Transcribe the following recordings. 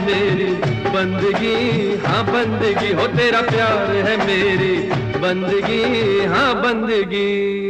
मेरी बंदगी, हाँ बंदगी हो तेरा प्यार है मेरी बंदगी, हाँ बंदगी।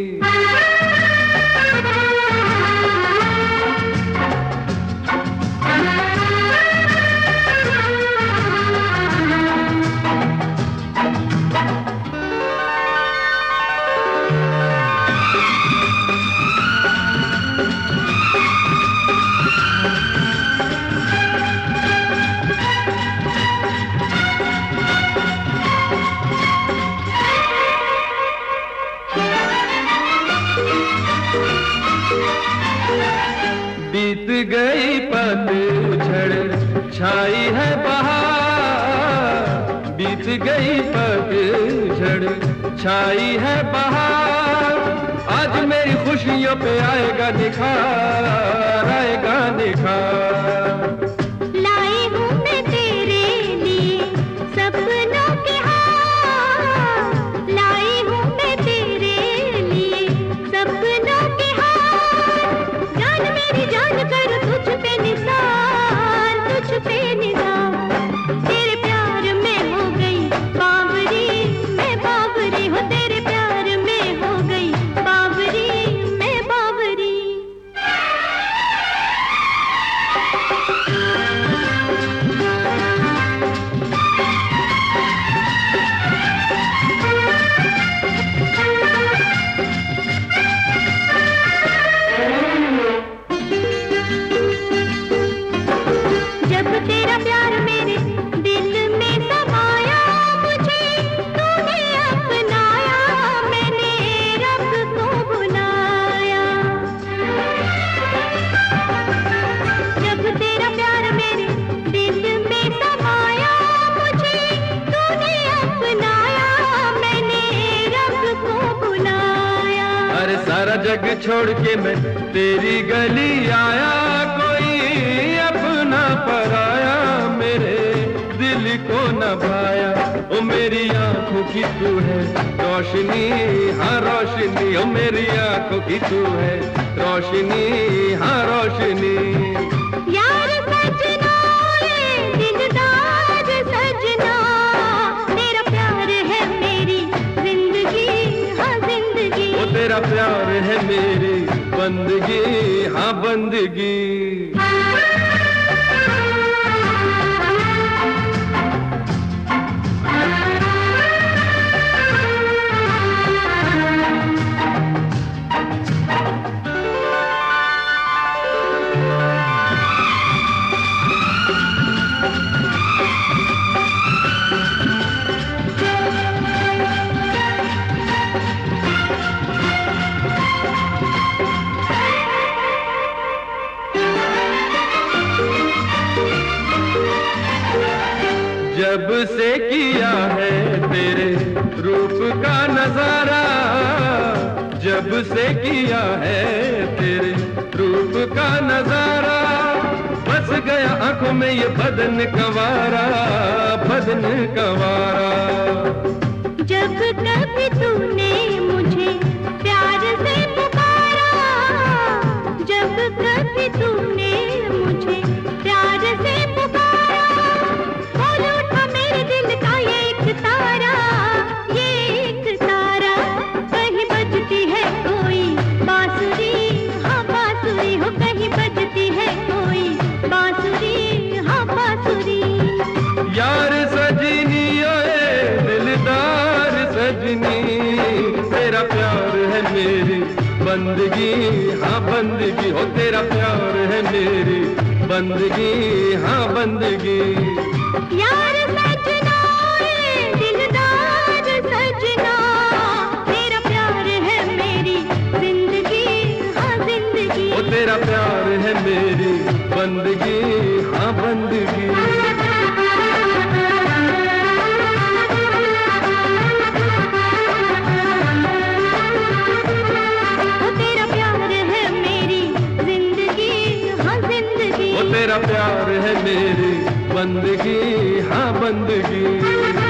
बीत गई पतझड़ छाई है बहार, बीत गई पतझड़ छाई है बहार, आज मेरी खुशियों पे आएगा निखार, आएगा निखार। लाई हूँ मैं तेरे लिए सपनों के हार, लाई हूँ मैं तेरे लिए सपनों के हार, जान मेरी जान कर तुझ पे निसार, तुझ पे निसार, तेरे प्यार में हो गई बावरी, मैं बावरी हो तेरे प्यार में हो गई बावरी, मैं बावरी। जब तेरा प्यार मेरे दिल में समाया, मुझे तूने अपनाया, मैंने रब को बुलाया। जब तेरा प्यार मेरे दिल में समाया, मुझे तूने अपनाया, मैंने रब को बुलाया। अरे सारा जग छोड़ के मैं तेरी गली आया, कोई अपना पराया मेरे दिल को न भाया। ओ मेरी आंखों की तू है रोशनी, हाँ रोशनी, ओ मेरी आंखों की तू है रोशनी, हाँ रोशनी। यार सजना ये दिलदार सजना, तेरा प्यार है मेरी जिंदगी, हाँ जिंदगी। ओ तेरा प्यार है मेरी बंदगी, हाँ बंदगी। जब से किया है तेरे रूप का नजारा, जब से किया है तेरे रूप का नजारा, बस गया आंखों में ये बदन कंवारा, बदन कंवारा। जब कभी तूने मुझे प्यार से पुकारा, जब कभी तूने मुझे प्यार से पुकारा, बोल उठा मेरे दिल का ये एक तारा, ये एक तारा। कहीं बजती है कोई बांसुरी, हाँ बांसुरी हो, कहीं बजती है कोई बांसुरी, हाँ बांसुरी। यार सजनी ओए दिलदार सजनी, तेरा प्यार है मेरी बंदगी, हाँ बंदगी हो तेरा प्यार है मेरी बंदगी, हाँ बंदगी। यार सजना ए दिलदार सजना, तेरा प्यार है मेरी जिंदगी, हाँ जिंदगी। ओ तेरा प्यार है मेरी बंदगी, हाँ बंदगी। तेरा प्यार है मेरी बंदगी, हाँ बंदगी।